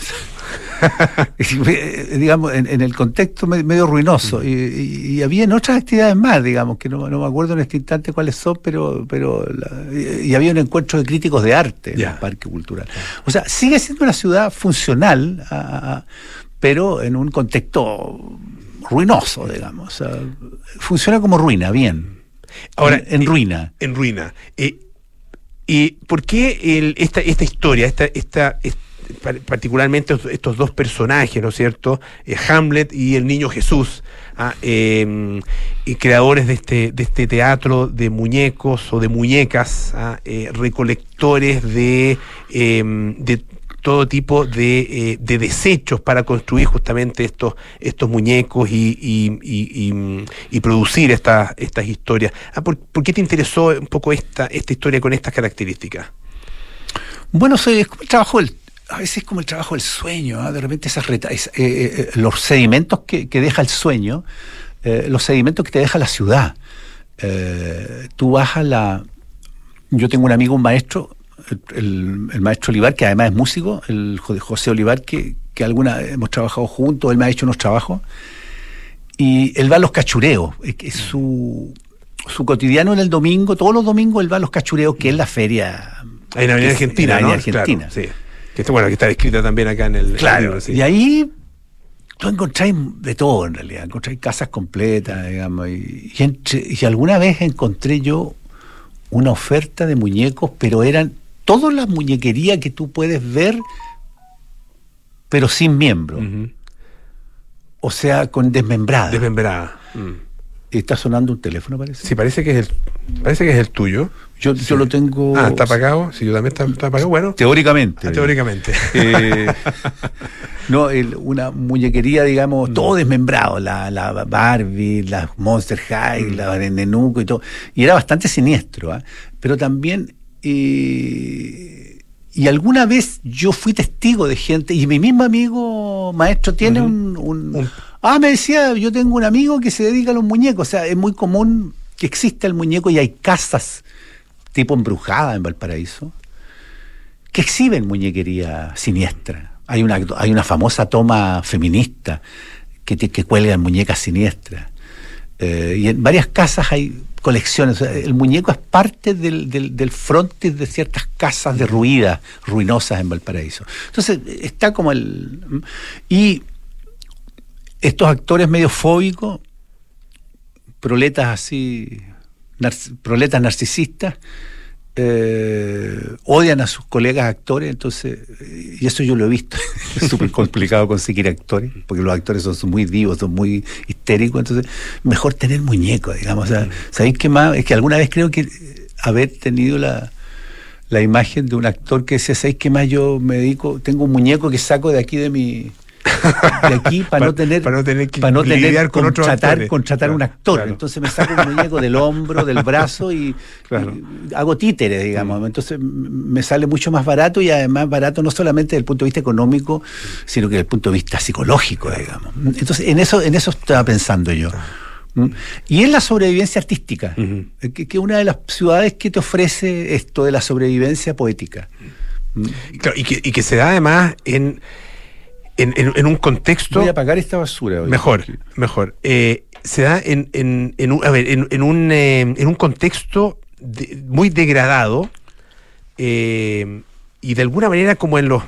Digamos, en el contexto medio ruinoso. Y había otras actividades más, digamos, que no me acuerdo en este instante cuáles son, y había un encuentro de críticos de arte en el Parque Cultural. O sea, sigue siendo una ciudad funcional, pero en un contexto ruinoso, digamos. O sea, funciona como ruina, bien. Ahora, en ruina. En ruina. ¿Y por qué esta historia, particularmente estos dos personajes, ¿no es cierto? Hamlet y el niño Jesús, creadores de este teatro de muñecos o de muñecas, recolectores de todo tipo de desechos para construir justamente estos muñecos y producir estas historias. ¿Por qué te interesó un poco esta historia con estas características? Bueno, es como el trabajo a veces es como el trabajo del sueño, de repente los sedimentos que deja el sueño, los sedimentos que te deja la ciudad. Tú vas yo tengo un amigo, un maestro, el maestro Olivar, que además es músico, el José Olivar, que hemos trabajado juntos, él me ha hecho unos trabajos, y él va a los cachureos, es su cotidiano en el domingo, todos los domingos él va a los cachureos, que es la feria. En la Avenida Argentina, en la Avenida Argentina. Claro, sí. Que está descrita también acá en el libro, sí. Y ahí tú encontráis de todo, en realidad, encontráis casas completas, digamos, y alguna vez encontré yo una oferta de muñecos, pero eran todas las muñequerías que tú puedes ver, pero sin miembro. O sea, con desmembrada. Está sonando un teléfono, parece. Sí, parece que es el tuyo. Yo lo tengo. ¿Está apagado? Sí, yo también está apagado. Bueno. Teóricamente. Teóricamente. No, una muñequería, digamos, todo desmembrado. La Barbie, la Monster High, la Nenuco y todo. Y era bastante siniestro, pero también. Y alguna vez yo fui testigo de gente, y mi mismo amigo maestro tiene me decía, yo tengo un amigo que se dedica a los muñecos. O sea, es muy común que exista el muñeco, y hay casas tipo embrujadas en Valparaíso, que exhiben muñequería siniestra. Hay una famosa toma feminista que cuelgan muñecas siniestras. Y en varias casas hay colecciones. O sea, el muñeco es parte del frontis de ciertas casas derruidas, ruinosas en Valparaíso. Entonces está como y estos actores medio fóbicos, proletas así, proletas narcisistas, odian a sus colegas actores. Entonces, y eso yo lo he visto. Es súper complicado conseguir actores, porque los actores son muy divos, son muy histéricos. Entonces, mejor tener muñecos, digamos. O sea, ¿sabéis qué más? Es que alguna vez creo que haber tenido la imagen de un actor que decía, ¿sabéis qué más? Yo me dedico, tengo un muñeco que saco de aquí de aquí para no tener que contratar un actor. Claro. Entonces me saco un muñeco del hombro, del brazo y hago títeres, digamos. Entonces me sale mucho más barato, y además barato no solamente desde el punto de vista económico, sino que desde el punto de vista psicológico, digamos. Entonces en eso estaba pensando yo. Y es la sobrevivencia artística, que es una de las ciudades que te ofrece esto de la sobrevivencia poética. Claro, y que se da además en un contexto. Voy a apagar esta basura hoy. Mejor. Se da en un contexto muy degradado, y de alguna manera como en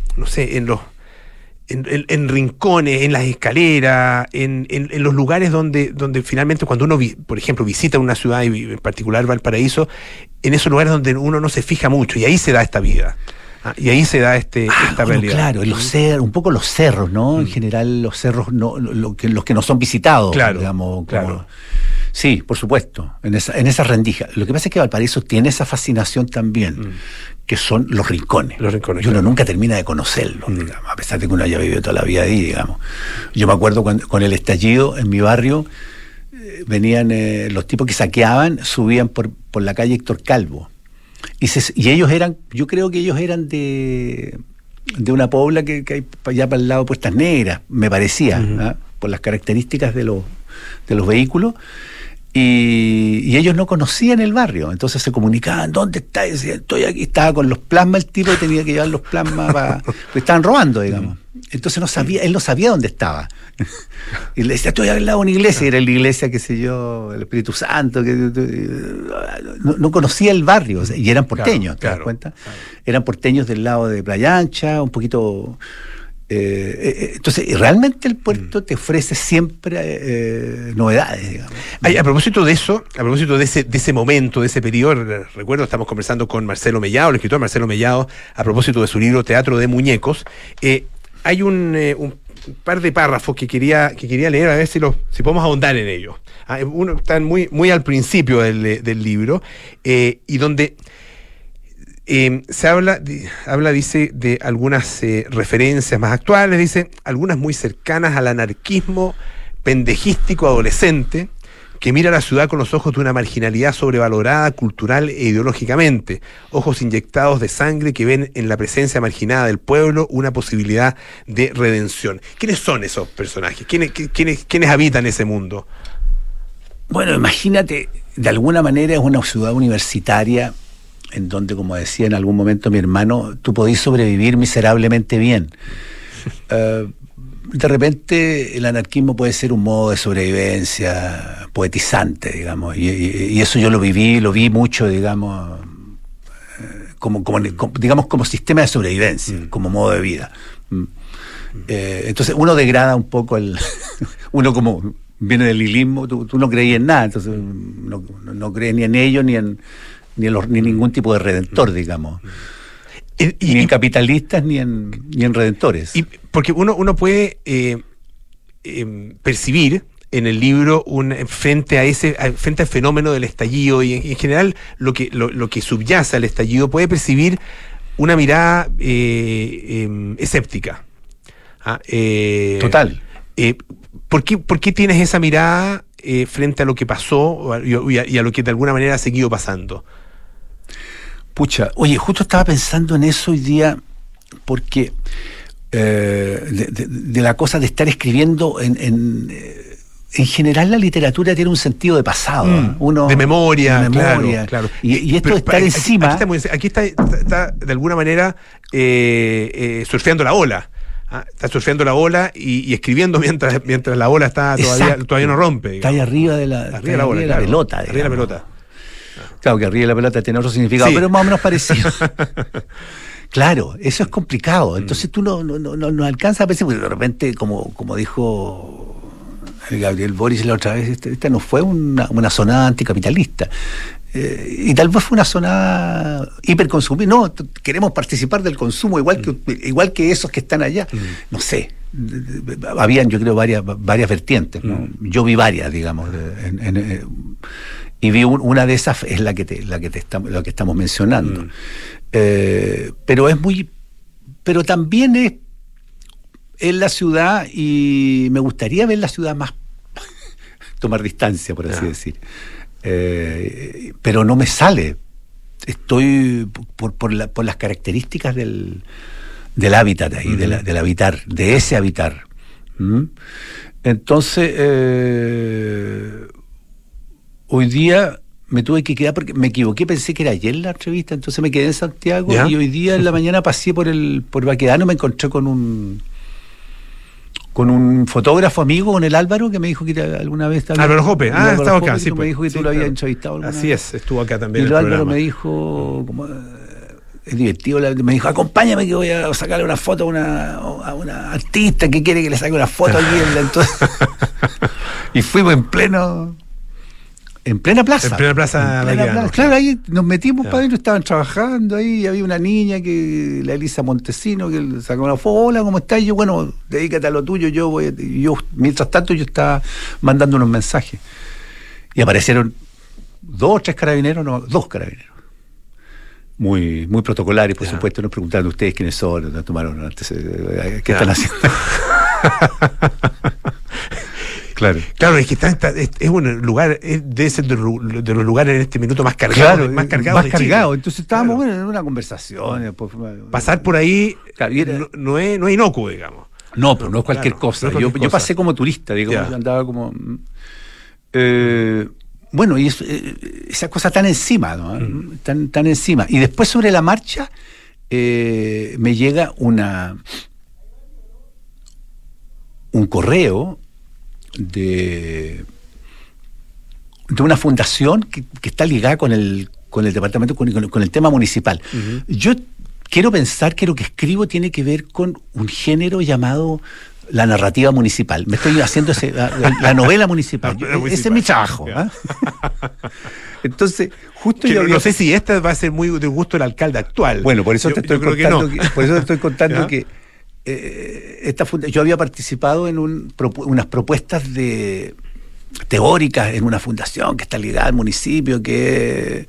rincones, en las escaleras, en los lugares donde finalmente cuando uno, por ejemplo, visita una ciudad, y en particular Valparaíso, en esos lugares donde uno no se fija mucho, y ahí se da esta vida. Y ahí se da esta realidad. Claro, un poco los cerros, ¿no? En general, los cerros, los que no son visitados, claro, digamos. Claro. Sí, por supuesto, en esa rendija. Lo que pasa es que Valparaíso tiene esa fascinación también, que son los rincones. Y uno nunca termina de conocerlos, digamos, a pesar de que uno haya vivido toda la vida ahí, digamos. Yo me acuerdo con el estallido en mi barrio, venían los tipos que saqueaban, subían por la calle Héctor Calvo. Y ellos eran, yo creo que ellos eran de una pobla que hay allá para el lado de Puertas Negras, me parecía, por las características de los vehículos, y ellos no conocían el barrio, entonces se comunicaban, ¿dónde está? Y decían, estoy aquí. Estaba con los plasmas el tipo, y tenía que llevar los plasmas porque estaban robando, digamos. Entonces él no sabía dónde estaba. Y le decía, estoy al lado de una iglesia, y era la iglesia, qué sé yo, el Espíritu Santo, no conocía el barrio, o sea, y eran porteños, ¿te das cuenta? Claro. Eran porteños del lado de Playa Ancha, un poquito. Entonces, realmente el puerto te ofrece siempre novedades, digamos. A propósito de eso, de ese momento, de ese periodo, recuerdo, estamos conversando con Marcelo Mellado, el escritor Marcelo Mellado, a propósito de su libro Teatro de Muñecos. Hay un par de párrafos que quería leer, a ver si podemos ahondar en ellos. Uno está muy, muy al principio del libro, y donde se habla, dice, de algunas referencias más actuales, dice, algunas muy cercanas al anarquismo pendejístico adolescente, que mira la ciudad con los ojos de una marginalidad sobrevalorada cultural e ideológicamente, ojos inyectados de sangre que ven en la presencia marginada del pueblo una posibilidad de redención. ¿Quiénes son esos personajes? ¿Quiénes habitan ese mundo? Bueno, imagínate, de alguna manera es una ciudad universitaria en donde, como decía en algún momento mi hermano, tú podís sobrevivir miserablemente bien. De repente el anarquismo puede ser un modo de sobrevivencia poetizante, digamos, y eso yo lo vi mucho, digamos, como sistema de sobrevivencia, como modo de vida. Entonces uno degrada un poco uno como viene del nihilismo, tú no creías en nada, entonces no crees ni en ellos ni en ningún tipo de redentor, digamos. Ni en capitalistas ni en redentores. Y porque uno puede percibir en el libro frente al fenómeno del estallido, y en general lo que subyace al estallido, puede percibir una mirada escéptica. Total. ¿Por qué tienes esa mirada frente a lo que pasó y a lo que de alguna manera ha seguido pasando? Pucha, oye, justo estaba pensando en eso hoy día, porque de la cosa de estar escribiendo en en general la literatura tiene un sentido de pasado, de memoria, claro. Y esto de estar encima... Aquí está de alguna manera surfeando la ola. Está surfeando la ola y escribiendo mientras la ola está todavía no rompe. Está ahí arriba de la pelota. Arriba de la pelota. Claro que arriba de la pelota tiene otro significado, pero más o menos parecido. Claro, eso es complicado. Entonces tú no alcanzas a pensar, porque de repente, como dijo el Gabriel Boric la otra vez, esta no fue una sonada anticapitalista. Y tal vez fue una sonada hiperconsumista. No, queremos participar del consumo igual que esos que están allá. No sé. Habían, yo creo, varias vertientes, ¿no? Yo vi varias, digamos, y vi una de esas es la que estamos mencionando. Pero también es en la ciudad, y me gustaría ver la ciudad más tomar distancia, por así decir. Pero no me sale. Estoy por las características del hábitat ahí, del habitar, de ese habitar. Entonces, hoy día me tuve que quedar porque me equivoqué, pensé que era ayer la entrevista, entonces me quedé en Santiago. ¿Ya? Y hoy día en la mañana pasé por Baquedano, me encontré con un fotógrafo amigo, con el Álvaro, que me dijo que alguna vez... Álvaro Jope, estaba acá, sí. Me dijo que tú lo habías entrevistado alguna vez. Así es, estuvo acá también. Y el Álvaro me dijo, es divertido, me dijo, acompáñame que voy a sacarle una foto a una artista que quiere que le saque una foto aquí. Entonces, y fuimos en plena plaza. En plena plaza. Claro, ahí nos metimos para adentro, estaban trabajando ahí, y había una niña, la Elisa Montesino, que le sacó una foto. Hola, ¿cómo estás? Y yo, bueno, dedícate a lo tuyo, yo mientras tanto yo estaba mandando unos mensajes. Y aparecieron dos carabineros. Muy, muy protocolares, por supuesto, nos preguntaron ustedes quiénes son, nos tomaron qué están haciendo. Claro, es que es un lugar, debe ser de los lugares en este minuto más cargados. Más cargado. Entonces estábamos en una conversación. Pasar por ahí no es inocuo, digamos. No, pero no es cualquier cosa. Yo pasé como turista, digamos, andaba como... bueno, y esa cosa tan encima, ¿no? Tan encima. Y después sobre la marcha me llega un correo de una fundación que está ligada con el departamento, con el tema municipal. Yo quiero pensar que lo que escribo tiene que ver con un género llamado la narrativa municipal. Me estoy haciendo la novela municipal. Ese es mi trabajo. Entonces, justo yo no sé si esta va a ser muy de gusto del alcalde actual. Bueno, por eso te estoy contando que yo había participado en unas propuestas teóricas en una fundación que está ligada al municipio, que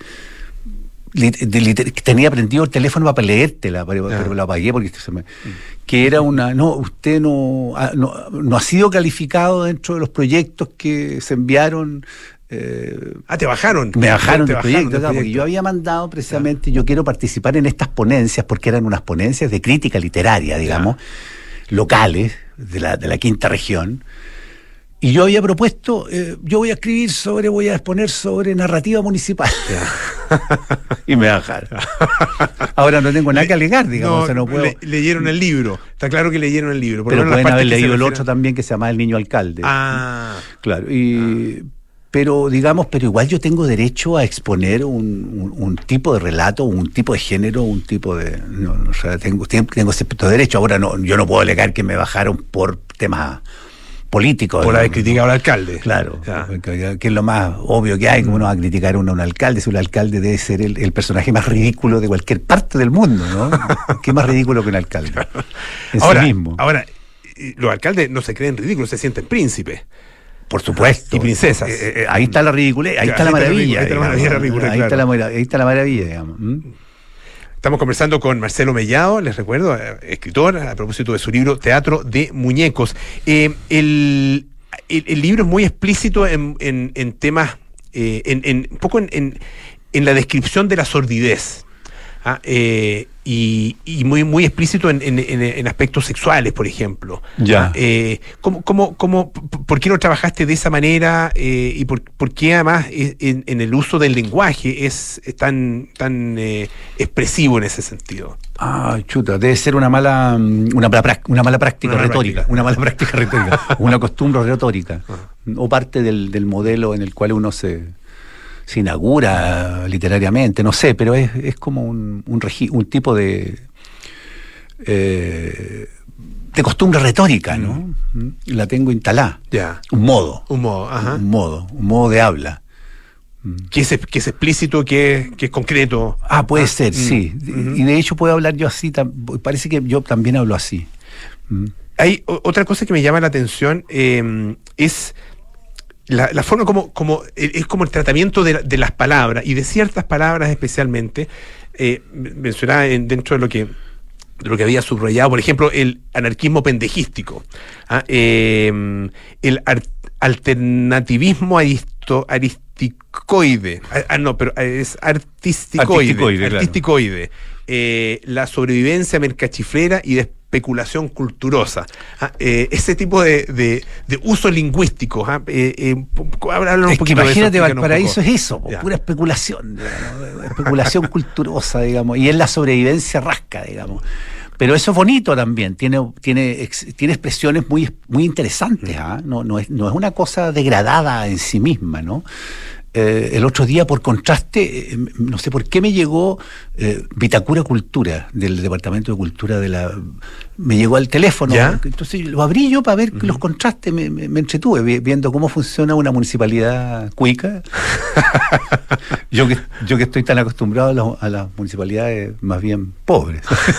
tenía prendido el teléfono para leértela, pero la apagué porque que era usted no ha sido calificado dentro de los proyectos que se enviaron. Te bajaron. Me bajaron del proyecto, porque yo había mandado precisamente, yo quiero participar en estas ponencias, porque eran unas ponencias de crítica literaria, digamos, locales, de la quinta región. Y yo había propuesto, yo voy a exponer sobre narrativa municipal. Y me bajaron. Ahora no tengo nada que alegar, digamos. No puedo... leyeron el libro. Está claro que leyeron el libro. Pero pueden haber leído el otro también, que se llama El Niño Alcalde. Claro. Pero igual yo tengo derecho a exponer un tipo de relato, un tipo de género, un tipo de... tengo ese derecho. Ahora yo no puedo alegar que me bajaron por temas políticos. Por haber criticado al alcalde. Claro, que es lo más obvio que hay, como uno va a criticar a un alcalde, si un alcalde debe ser el personaje más ridículo de cualquier parte del mundo, ¿no? ¿Qué más ridículo que un alcalde? En sí mismo. Ahora, los alcaldes no se creen ridículos, se sienten príncipes. Por supuesto. Y princesas. Ahí está la ridiculez, ahí está la maravilla. Ahí está la maravilla, digamos. Estamos conversando con Marcelo Mellado, les recuerdo, escritor, a propósito de su libro Teatro de Muñecos. El libro es muy explícito en temas, un poco en la descripción de la sordidez. y muy explícito en aspectos sexuales, por ejemplo. Ya. ¿Por qué no trabajaste de esa manera y por qué además en el uso del lenguaje es tan expresivo en ese sentido? Chuta, debe ser una mala práctica retórica, una costumbre retórica, o parte del modelo en el cual uno se inaugura literariamente, no sé, pero es como un tipo de costumbre retórica, ¿no? La tengo instalada. Ya. Un modo de habla. Que es explícito, que es concreto. Puede ser, sí. Y de hecho puedo hablar yo así, parece que yo también hablo así. Hay otra cosa que me llama la atención, es la forma como es como el tratamiento de las palabras, y de ciertas palabras especialmente. Mencionaba dentro de lo que había subrayado, por ejemplo, el anarquismo pendejístico, el alternativismo aristicoide, es artisticoide, la sobrevivencia mercachiflera y de especulación culturosa. Ese tipo de uso lingüístico. Háblanos un poquito. Imagínate, Valparaíso es eso, pura especulación, especulación culturosa, digamos, y es la sobrevivencia rasca, digamos. Pero eso es bonito también, tiene expresiones muy interesantes, no es una cosa degradada en sí misma, ¿no? El otro día, por contraste, no sé por qué me llegó Vitacura Cultura, del Departamento de Cultura me llegó al teléfono. ¿Ya? Entonces lo abrí yo para ver los contrastes, me entretuve viendo cómo funciona una municipalidad cuica. yo que estoy tan acostumbrado a las municipalidades más bien pobres.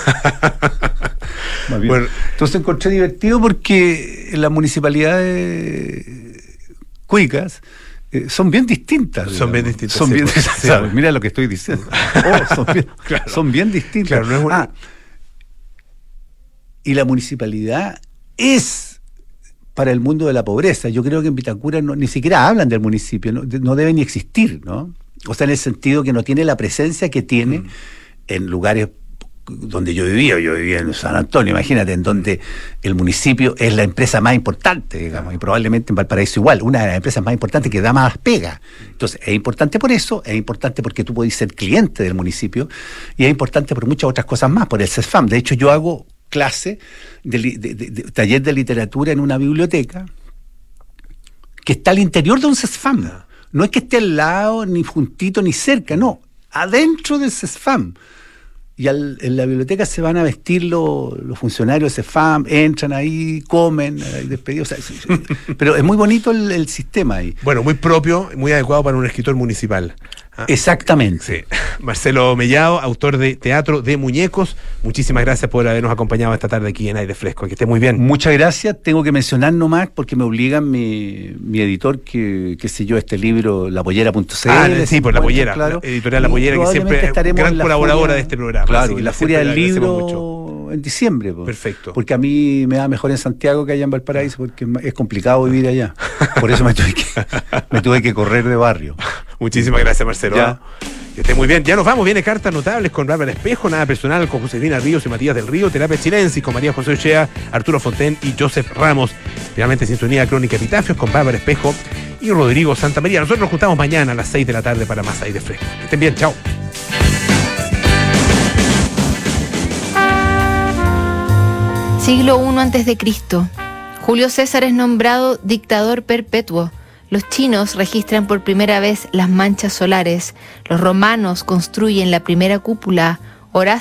Más bien. Bueno, entonces encontré divertido porque las municipalidades cuicas son bien distintas. ¿Sabes? Mira lo que estoy diciendo. Son bien distintas. Claro, no es y la municipalidad es para el mundo de la pobreza. Yo creo que en Vitacura ni siquiera hablan del municipio, no debe ni existir, ¿no? O sea, en el sentido que no tiene la presencia que tiene en lugares donde yo vivía en San Antonio, imagínate, en donde el municipio es la empresa más importante, digamos, y probablemente en Valparaíso igual, una de las empresas más importantes que da más pega. Entonces, es importante por eso, es importante porque tú podés ser cliente del municipio, y es importante por muchas otras cosas más, por el CESFAM. De hecho, yo hago clase de taller de literatura en una biblioteca que está al interior de un CESFAM. No es que esté al lado, ni juntito, ni cerca, no, adentro del CESFAM. Y en la biblioteca se van a vestir los funcionarios de CESFAM, entran ahí, comen, despedidos. Pero es muy bonito el sistema ahí. Bueno, muy propio, muy adecuado para un escritor municipal. Exactamente. Sí. Marcelo Mellado, autor de Teatro de Muñecos, muchísimas gracias por habernos acompañado esta tarde aquí en Aire Fresco. Que esté muy bien. Muchas gracias. Tengo que mencionar nomás, porque me obligan mi editor, que qué sé yo, este libro, lapollera.cl. Sí, por La Pollera, claro. Editorial La Pollera, que siempre es gran colaboradora de este programa. Claro, y la Furia del Libro en diciembre. Perfecto. Porque a mí me da mejor en Santiago que allá en Valparaíso, porque es complicado vivir allá. Por eso me tuve que correr de barrio. Muchísimas gracias, Marcelo. Que esté muy bien. Ya nos vamos. Viene Cartas Notables con Bárbara Espejo, Nada Personal con Josefina Ríos y Matías del Río, Terapia Chilensis con María José Ochea, Arturo Fonten y Joseph Ramos. Finalmente, Sintonía Crónica Epitafios con Bárbara Espejo y Rodrigo Santamaría. Nosotros nos juntamos mañana a las 6 de la tarde para más Aire Fresco. Que estén bien. Chao. Siglo I a.C. Julio César es nombrado dictador perpetuo. Los chinos registran por primera vez las manchas solares. Los romanos construyen la primera cúpula. Horacio